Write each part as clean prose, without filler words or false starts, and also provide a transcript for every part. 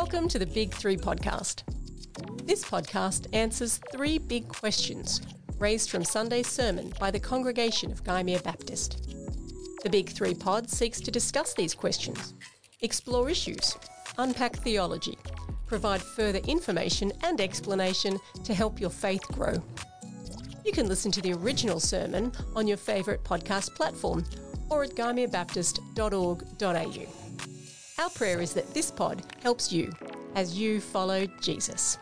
Welcome to the Big Three podcast. This podcast answers three big questions raised from Sunday's sermon by the congregation of Gymea Baptist. The Big Three pod seeks to discuss these questions, explore issues, unpack theology, provide further information and explanation to help your faith grow. You can listen to the original sermon on your favourite podcast platform or at gymeabaptist.org.au. Our prayer is that this pod helps you as you follow Jesus.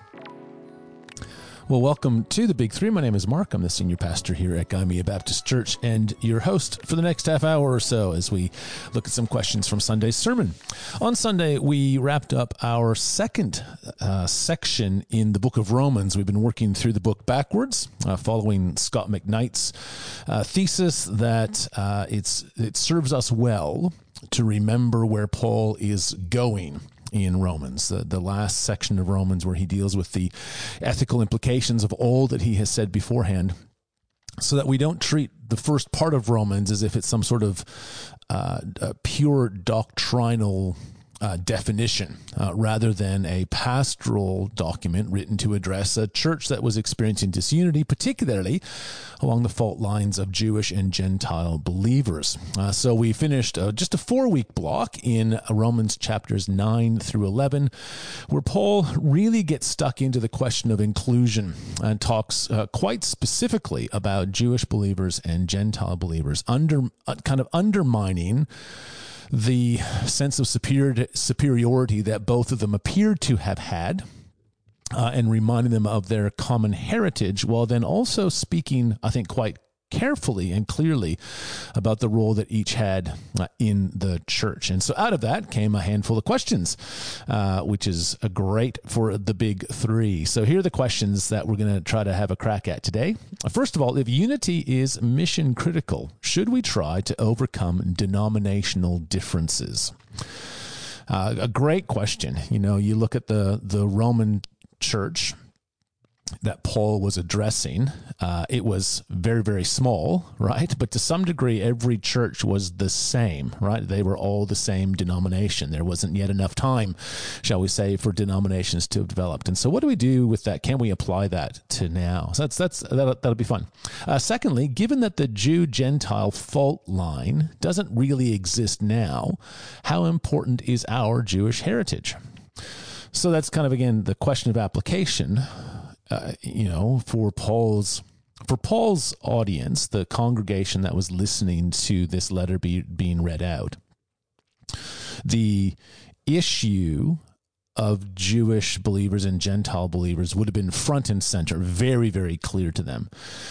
Well, welcome to the Big Three. My name is Mark. I'm the senior pastor here at Gymea Baptist Church and your host for the next half hour or so as we look at some questions from Sunday's sermon. On Sunday, we wrapped up our second section in the book of Romans. We've been working through the book backwards, following Scott McKnight's thesis that it serves us well to remember where Paul is going in Romans, the last section of Romans where he deals with the ethical implications of all that he has said beforehand, so that we don't treat the first part of Romans as if it's some sort of pure doctrinal definition, rather than a pastoral document written to address a church that was experiencing disunity, particularly along the fault lines of Jewish and Gentile believers. So we finished just a 4-week block in Romans chapters 9 through 11, where Paul really gets stuck into the question of inclusion and talks quite specifically about Jewish believers and Gentile believers, kind of undermining the sense of superiority that both of them appeared to have had, and reminding them of their common heritage, while then also speaking, I think, quite carefully and clearly about the role that each had in the church. And so out of that came a handful of questions, which is great for the Big Three. So here are the questions that we're going to try to have a crack at today. First of all, if unity is mission critical, should we try to overcome denominational differences? A great question. You know, you look at the Roman church that Paul was addressing, it was very, very small, right? But to some degree, every church was the same, right? They were all the same denomination. There wasn't yet enough time, shall we say, for denominations to have developed. And so what do we do with that? Can we apply that to now? So that'll be fun. Secondly, given that the Jew-Gentile fault line doesn't really exist now, how important is our Jewish heritage? So that's kind of, again, the question of application. For Paul's audience, the congregation that was listening to this letter being read out, the issue of Jewish believers and Gentile believers would have been front and center, very, very clear to them.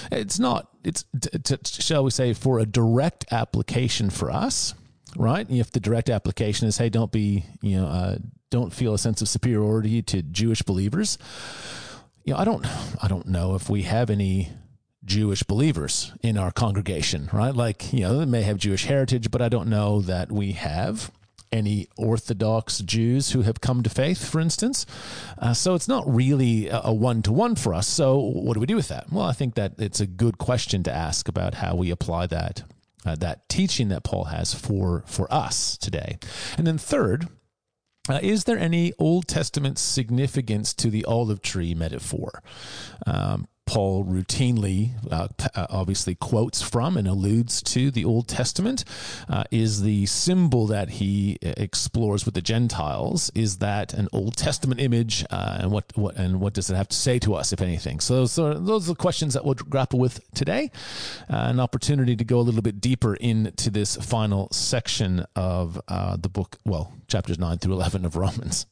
Shall we say, for a direct application for us, right? If the direct application is, hey, don't feel a sense of superiority to Jewish believers. I don't know if we have any Jewish believers in our congregation, right? They may have Jewish heritage, but I don't know that we have any Orthodox Jews who have come to faith, for instance. So it's not really a one-to-one for us. So what do we do with that? Well, I think that it's a good question to ask about how we apply that teaching that Paul has for us today. And then third, is there any Old Testament significance to the olive tree metaphor? Paul routinely, obviously, quotes from and alludes to the Old Testament. Is the symbol that he explores with the Gentiles, is that an Old Testament image? And what does it have to say to us, if anything? So those are the questions that we'll grapple with today. An opportunity to go a little bit deeper into this final section of the book, chapters 9 through 11 of Romans.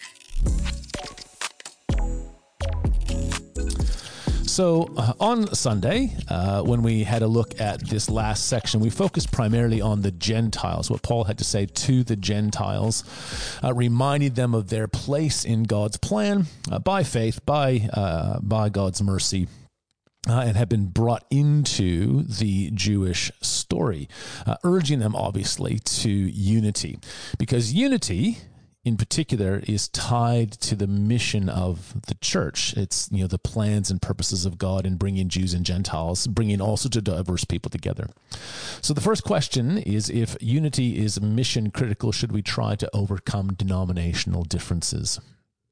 So on Sunday, when we had a look at this last section, we focused primarily on the Gentiles, what Paul had to say to the Gentiles, reminding them of their place in God's plan by faith, by God's mercy, and have been brought into the Jewish story, urging them, obviously, to unity. Because unity in particular is tied to the mission of the church. It's, the plans and purposes of God in bringing Jews and Gentiles, bringing also to diverse people together. So the first question is, if unity is mission critical, should we try to overcome denominational differences?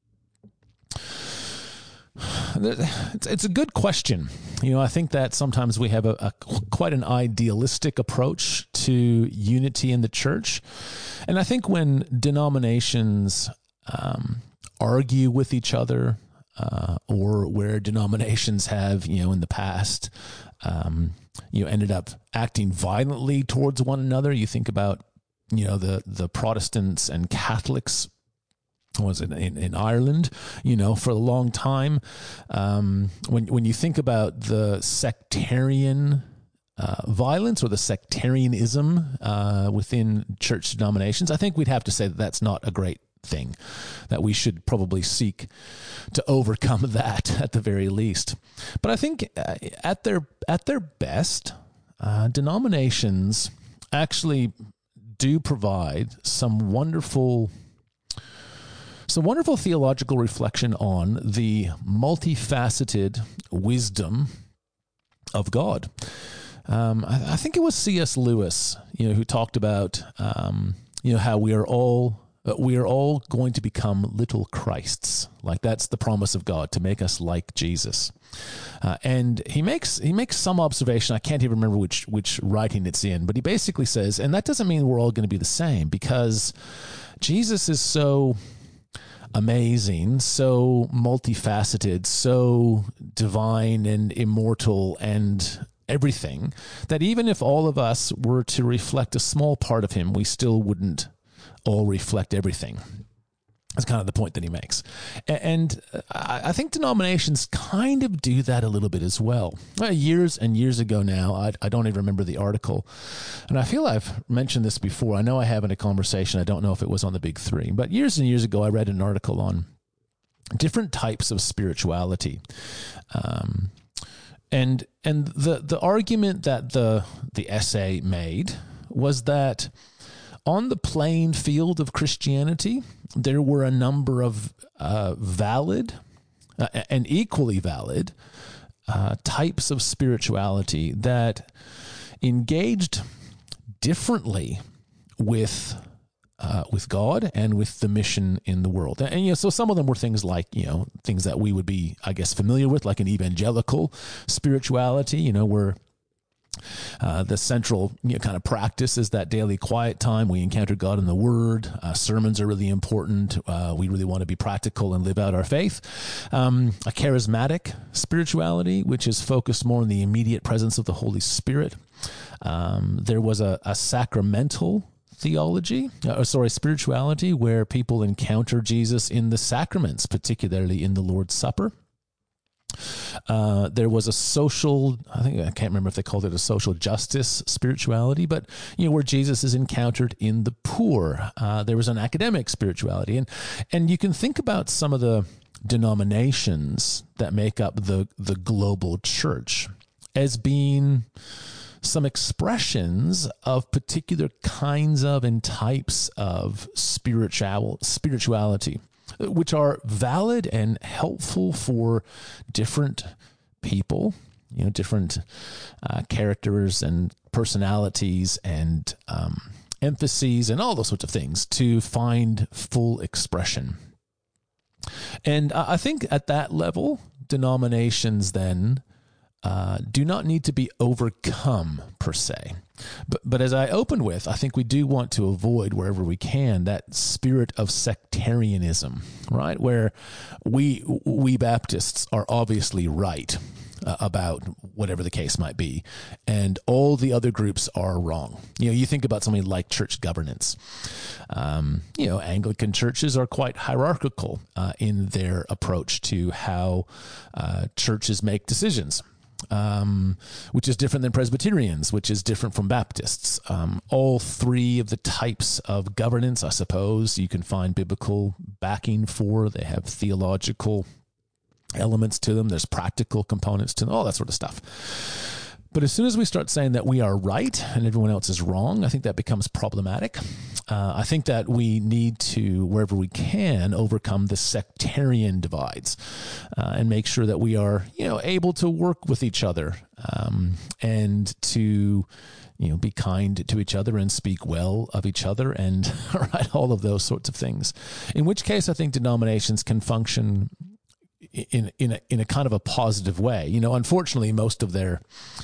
It's a good question. I think that sometimes we have a quite an idealistic approach to unity in the church. And I think when denominations argue with each other, or where denominations have, in the past, ended up acting violently towards one another, you think about, the Protestants and Catholics, was it in Ireland, for a long time. When you think about the sectarian violence or the sectarianism within church denominations, I think we'd have to say that that's not a great thing, that we should probably seek to overcome that at the very least. But I think at their best, denominations actually do provide some wonderful theological reflection on the multifaceted wisdom of God. I think it was C.S. Lewis, who talked about, how we are all going to become little Christs. Like, that's the promise of God, to make us like Jesus. And he makes some observation. I can't even remember which writing it's in, but he basically says, and that doesn't mean we're all going to be the same, because Jesus is so amazing, so multifaceted, so divine and immortal and everything, that even if all of us were to reflect a small part of him, we still wouldn't all reflect everything. That's kind of the point that he makes. And I think denominations kind of do that a little bit as well. Years and years ago now, I don't even remember the article. And I feel I've mentioned this before. I know I have in a conversation. I don't know if it was on the Big Three. But years and years ago, I read an article on different types of spirituality. And the argument that the essay made was that on the playing field of Christianity, there were a number of valid and equally valid types of spirituality that engaged differently with God and with the mission in the world. And so some of them were things like, things that we would be, I guess, familiar with, like an evangelical spirituality, where the central kind of practice is that daily quiet time. We encounter God in the Word. Sermons are really important. We really want to be practical and live out our faith. A charismatic spirituality, which is focused more on the immediate presence of the Holy Spirit. There was a sacramental spirituality, where people encounter Jesus in the sacraments, particularly in the Lord's Supper. There was a social, I can't remember if they called it a social justice spirituality, but, where Jesus is encountered in the poor. There was an academic spirituality. And you can think about some of the denominations that make up the global church as being some expressions of particular kinds of and types of spirituality, which are valid and helpful for different people, different characters and personalities and emphases and all those sorts of things to find full expression. And I think at that level, denominations then do not need to be overcome per se. But as I opened with, I think we do want to avoid, wherever we can, that spirit of sectarianism, right? Where we Baptists are obviously right about whatever the case might be, and all the other groups are wrong. You think about something like church governance. Anglican churches are quite hierarchical in their approach to how churches make decisions. Which is different than Presbyterians, which is different from Baptists. All three of the types of governance, I suppose, you can find biblical backing for. They have theological elements to them. There's practical components to them, all that sort of stuff. But as soon as we start saying that we are right and everyone else is wrong, I think that becomes problematic. I think that we need to, wherever we can, overcome the sectarian divides and make sure that we are, able to work with each other and to, be kind to each other and speak well of each other and all of those sorts of things. In which case, I think denominations can function in a kind of a positive way. Unfortunately, most of the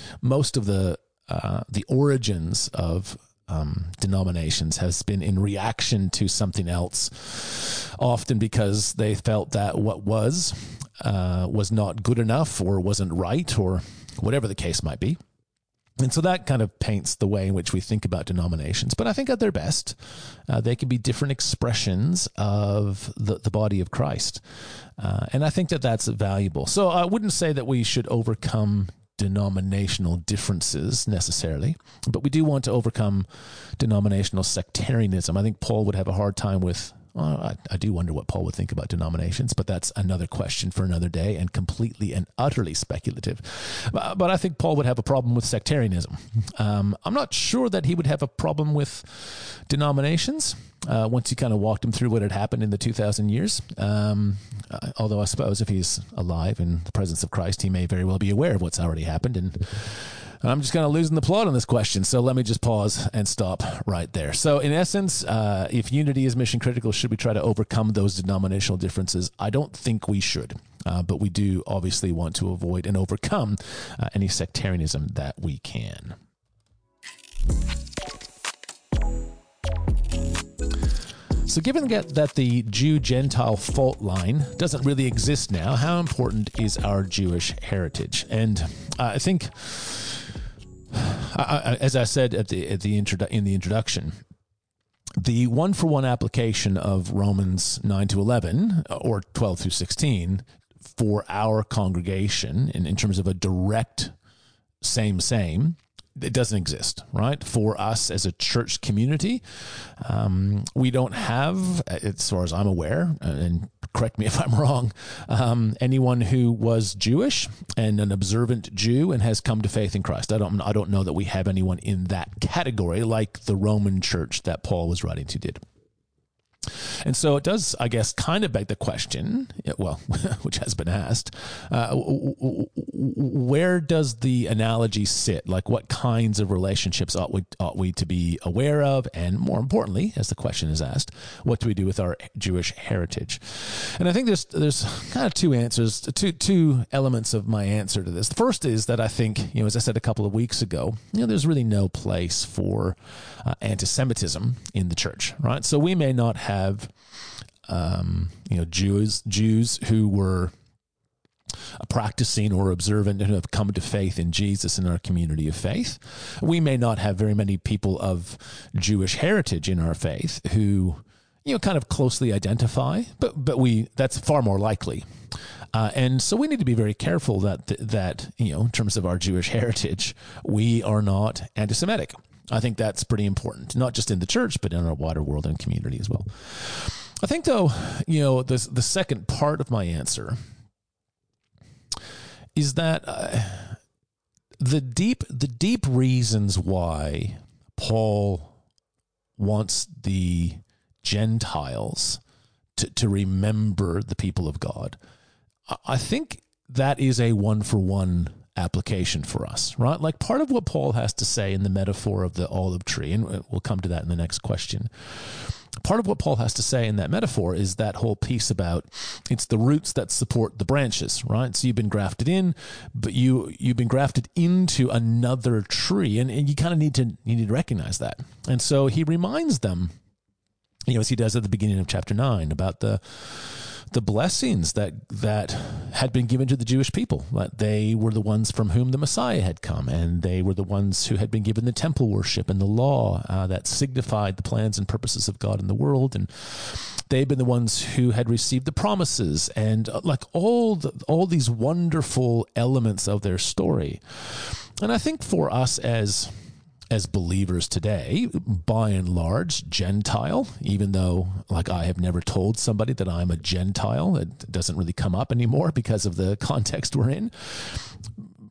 origins of denominations has been in reaction to something else, often because they felt that what was not good enough or wasn't right or whatever the case might be. And so that kind of paints the way in which we think about denominations. But I think at their best, they can be different expressions of the body of Christ. And I think that that's valuable. So I wouldn't say that we should overcome denominational differences necessarily, but we do want to overcome denominational sectarianism. I think Paul would have a hard time with, I do wonder what Paul would think about denominations, but that's another question for another day and completely and utterly speculative. But I think Paul would have a problem with sectarianism. I'm not sure that he would have a problem with denominations once he kind of walked him through what had happened in the 2,000 years. Although I suppose if he's alive in the presence of Christ, he may very well be aware of what's already happened. And I'm just kind of losing the plot on this question, so let me just pause and stop right there. So in essence, if unity is mission critical, should we try to overcome those denominational differences? I don't think we should, but we do obviously want to avoid and overcome any sectarianism that we can. So given that the Jew-Gentile fault line doesn't really exist now, how important is our Jewish heritage? And I think, as I said in the introduction, the one-for-one application of Romans 9 to 11 or 12 through 16 for our congregation in terms of a direct same, it doesn't exist, right? For us as a church community, we don't have, as far as I'm aware, and correct me if I'm wrong, anyone who was Jewish and an observant Jew and has come to faith in Christ. I don't know that we have anyone in that category like the Roman church that Paul was writing to did. And so it does, I guess, kind of beg the question, well, which has been asked, where does the analogy sit? Like, what kinds of relationships ought we to be aware of? And more importantly, as the question is asked, what do we do with our Jewish heritage? And I think there's kind of two answers, two elements of my answer to this. The first is that I think, as I said a couple of weeks ago, there's really no place for anti-Semitism in the church, right? So we may not have Jews who were practicing or observant and who have come to faith in Jesus in our community of faith. We may not have very many people of Jewish heritage in our faith who, kind of closely identify, but that's far more likely. And so we need to be very careful that in terms of our Jewish heritage, we are not anti-Semitic. I think that's pretty important, not just in the church, but in our wider world and community as well. I think, though, the second part of my answer is that the deep reasons why Paul wants the Gentiles to remember the people of God, I think that is a one-for-one application for us, right? Like part of what Paul has to say in the metaphor of the olive tree, and we'll come to that in the next question. Part of what Paul has to say in that metaphor is that whole piece about it's the roots that support the branches, right? So you've been grafted in, but you've been grafted into another tree, and you kind of need to recognize that. And so he reminds them, as he does at the beginning of chapter 9, about the blessings that had been given to the Jewish people. That they were the ones from whom the Messiah had come, and they were the ones who had been given the temple worship and the law that signified the plans and purposes of God in the world, and they've been the ones who had received the promises and like all these wonderful elements of their story. And I think for us as believers today, by and large, Gentile, even though like I have never told somebody that I'm a Gentile, it doesn't really come up anymore because of the context we're in.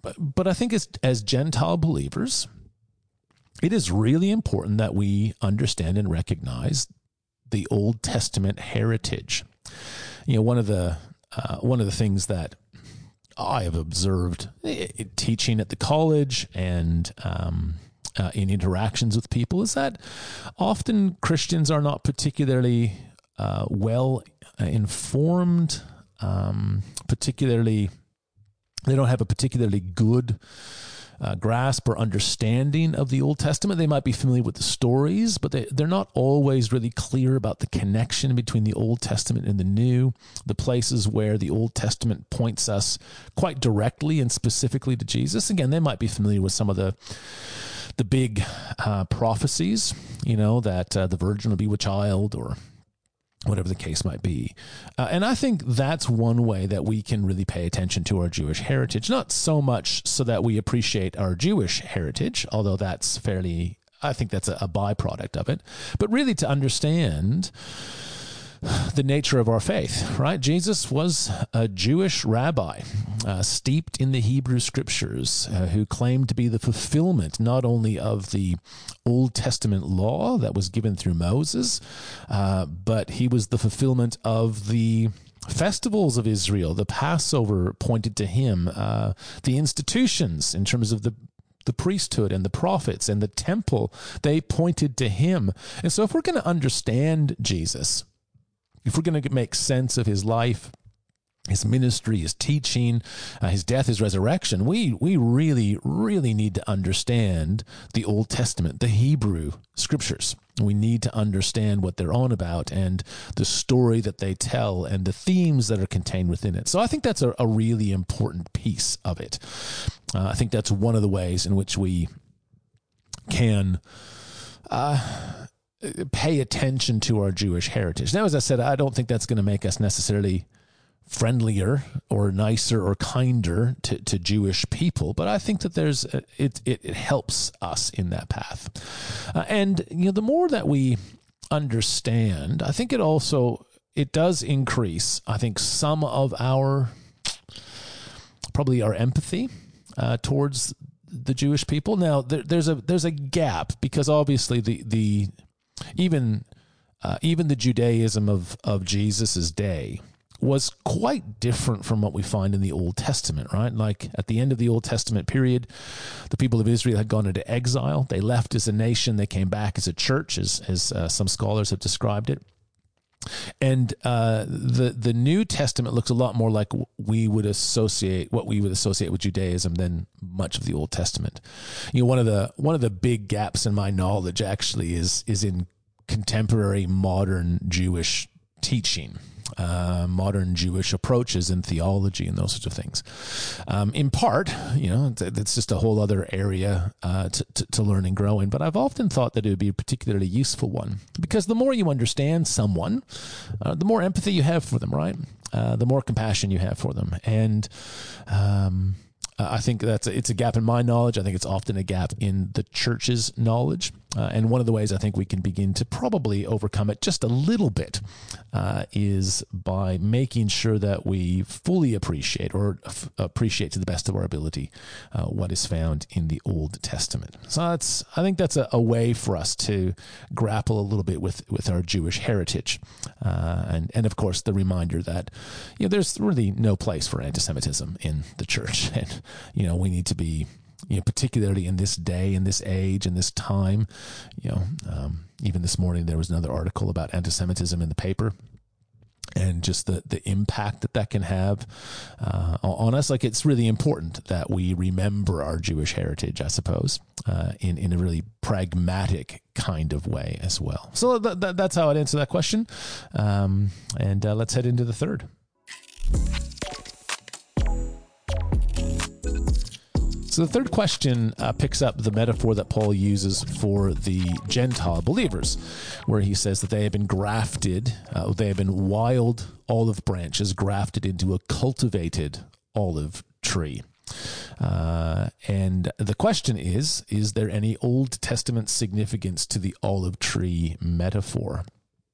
But I think as Gentile believers, it is really important that we understand and recognize the Old Testament heritage. One of the things that I have observed teaching at the college and in interactions with people is that often Christians are not particularly well informed, particularly they don't have a particularly good grasp or understanding of the Old Testament. They might be familiar with the stories, but they're not always really clear about the connection between the Old Testament and the New, the places where the Old Testament points us quite directly and specifically to Jesus. Again, they might be familiar with some of the big prophecies, that the virgin will be with child or whatever the case might be. And I think that's one way that we can really pay attention to our Jewish heritage, not so much so that we appreciate our Jewish heritage, although that's I think that's a byproduct of it, but really to understand the nature of our faith, right? Jesus was a Jewish rabbi, steeped in the Hebrew Scriptures, who claimed to be the fulfillment not only of the Old Testament law that was given through Moses, but he was the fulfillment of the festivals of Israel. The Passover pointed to him. The institutions in terms of the priesthood and the prophets and the temple, they pointed to him. And so if we're going to understand Jesus, if we're going to make sense of his life, his ministry, his teaching, his death, his resurrection, we really, really need to understand the Old Testament, the Hebrew Scriptures. We need to understand what they're on about and the story that they tell and the themes that are contained within it. So I think that's a really important piece of it. I think that's one of the ways in which we can pay attention to our Jewish heritage. Now, as I said, I don't think that's going to make us necessarily friendlier or nicer or kinder to Jewish people, but I think that it helps us in that path. And the more that we understand, I think it does increase, I think, some of our empathy towards the Jewish people. Now, there's a gap because obviously even the Judaism of Jesus's day was quite different from what we find in the Old Testament, right? Like at the end of the Old Testament period, the people of Israel had gone into exile. They left as a nation. They came back as a church, as some scholars have described it. And the New Testament looks a lot more like what we would associate with Judaism than much of the Old Testament. One of the big gaps in my knowledge actually is in contemporary modern Jewish teaching, modern Jewish approaches in theology and those sorts of things. In part, it's just a whole other area to learn and grow in. But I've often thought that it would be a particularly useful one because the more you understand someone, the more empathy you have for them, right? The more compassion you have for them. And I think it's a gap in my knowledge. I think it's often a gap in the church's knowledge. And one of the ways I think we can begin to probably overcome it just a little bit is by making sure that we fully appreciate appreciate to the best of our ability what is found in the Old Testament. So I think that's a way for us to grapple a little bit with our Jewish heritage. And of course, the reminder that there's really no place for anti-Semitism in the church. And, we need to be, particularly in this day, in this age, in this time, even this morning, there was another article about anti-Semitism in the paper and just the impact that can have on us. Like, it's really important that we remember our Jewish heritage, I suppose, in a really pragmatic kind of way as well. So that's how I'd answer that question. And let's head into the third. So the third question picks up the metaphor that Paul uses for the Gentile believers, where he says that they have been grafted, they have been wild olive branches grafted into a cultivated olive tree. And the question is there any Old Testament significance to the olive tree metaphor?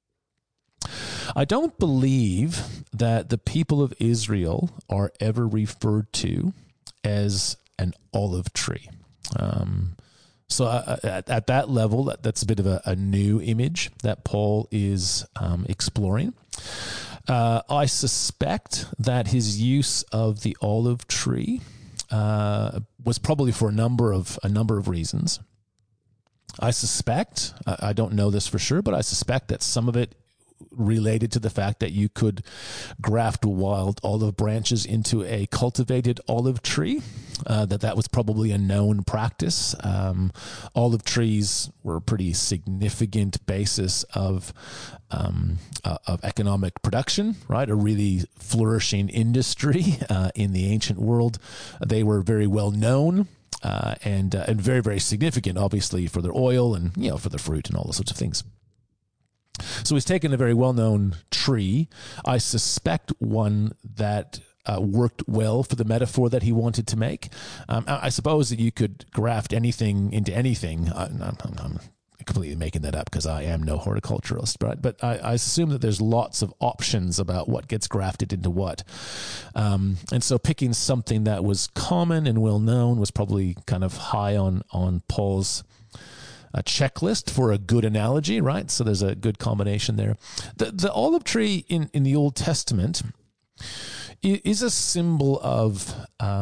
I don't believe that the people of Israel are ever referred to as an olive tree. So at that level, that's a bit of a new image that Paul is exploring. I suspect that his use of the olive tree was probably for a number of reasons. I suspect, I don't know this for sure, but I suspect that some of it related to the fact that you could graft wild olive branches into a cultivated olive tree, that was probably a known practice. Olive trees were a pretty significant basis of economic production, right? A really flourishing industry in the ancient world. They were very well known. And very, very significant, obviously, for their oil and, for their fruit and all those sorts of things. So he's taken a very well-known tree, I suspect one that worked well for the metaphor that he wanted to make. I suppose that you could graft anything into anything. I'm completely making that up because I am no horticulturalist, but I assume that there's lots of options about what gets grafted into what. And so picking something that was common and well-known was probably kind of high on Paul's a checklist for a good analogy, right? So there's a good combination there. The olive tree in the Old Testament is a symbol of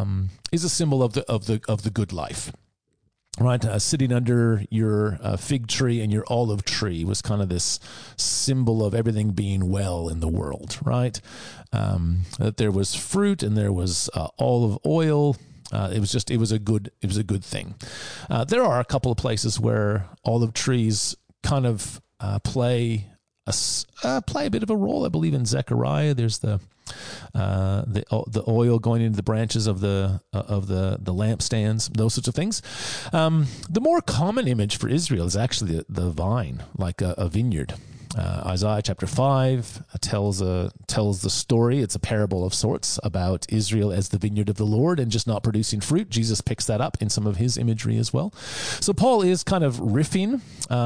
the good life, right? Sitting under your fig tree and your olive tree was kind of this symbol of everything being well in the world, right? That there was fruit and there was olive oil. It was a good thing. There are a couple of places where olive trees kind of play a bit of a role. I believe in Zechariah, there's the oil going into the branches of the lampstands, those sorts of things. The more common image for Israel is actually the vine, like a vineyard. Isaiah chapter 5 tells the story. It's a parable of sorts about Israel as the vineyard of the Lord and just not producing fruit. Jesus picks that up in some of his imagery as well. So Paul is kind of riffing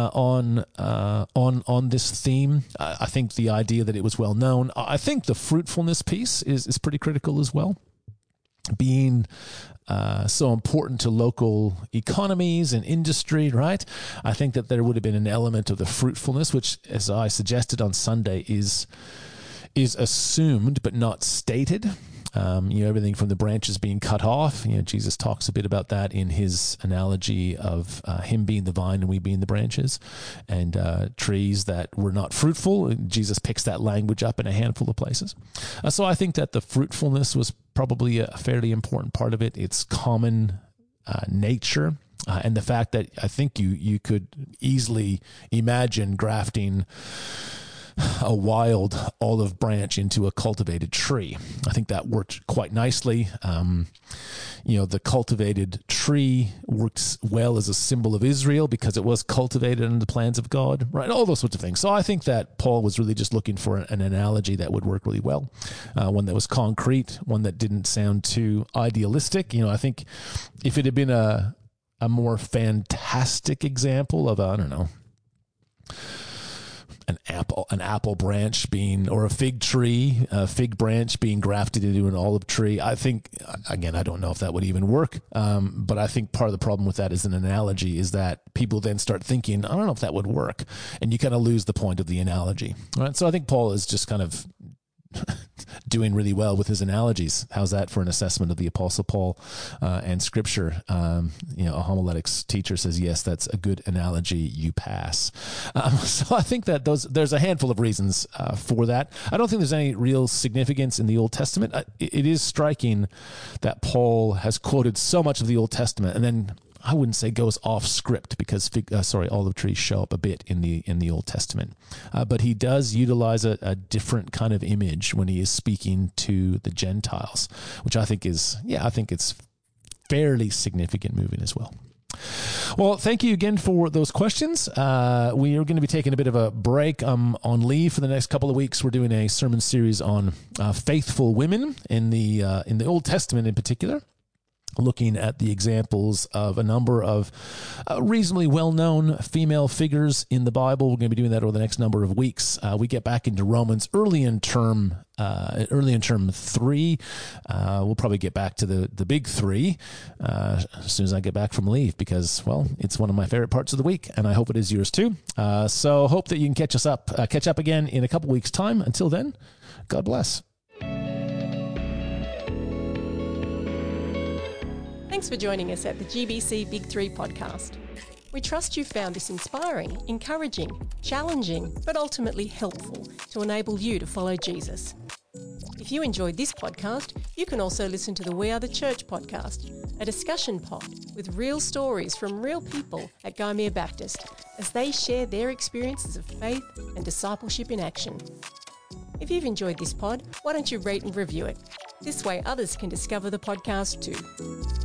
on this theme. I think the idea that it was well known. I think the fruitfulness piece is pretty critical as well. Being so important to local economies and industry, right? I think that there would have been an element of the fruitfulness, which, as I suggested on Sunday, is assumed but not stated. Everything from the branches being cut off. Jesus talks a bit about that in his analogy of him being the vine and we being the branches, and trees that were not fruitful. Jesus picks that language up in a handful of places. So I think that the fruitfulness was probably a fairly important part of it. It's common nature. And the fact that I think you could easily imagine grafting a wild olive branch into a cultivated tree. I think that worked quite nicely. The cultivated tree works well as a symbol of Israel because it was cultivated under the plans of God, right? All those sorts of things. So I think that Paul was really just looking for an analogy that would work really well, one that was concrete, one that didn't sound too idealistic. I think if it had been a more fantastic example of an apple branch or a fig tree, a fig branch being grafted into an olive tree. I think, again, I don't know if that would even work. But I think part of the problem with that is an analogy is that people then start thinking, I don't know if that would work. And you kind of lose the point of the analogy. Right? So I think Paul is just kind of doing really well with his analogies. How's that for an assessment of the Apostle Paul and Scripture? A homiletics teacher says, yes, that's a good analogy. You pass. So I think that there's a handful of reasons for that. I don't think there's any real significance in the Old Testament. It is striking that Paul has quoted so much of the Old Testament and then I wouldn't say goes off script because olive trees show up a bit in the Old Testament, but he does utilize a different kind of image when he is speaking to the Gentiles, which I think it's fairly significant moving as well. Well, thank you again for those questions. We are going to be taking a bit of a break. I'm on leave for the next couple of weeks. We're doing a sermon series on faithful women in the Old Testament in particular. looking at the examples of a number of reasonably well-known female figures in the Bible. We're going to be doing that over the next number of weeks. We get back into Romans early in term 3. We'll probably get back to the big 3 as soon as I get back from leave, because, well, it's one of my favorite parts of the week, and I hope it is yours too. So hope that you can catch up again in a couple weeks' time. Until then, God bless. Thanks for joining us at the GBC Big 3 podcast. We trust you found this inspiring, encouraging, challenging, but ultimately helpful to enable you to follow Jesus. If you enjoyed this podcast, you can also listen to the We Are the Church podcast, a discussion pod with real stories from real people at Gymea Baptist as they share their experiences of faith and discipleship in action. If you've enjoyed this pod, why don't you rate and review it? This way others can discover the podcast too.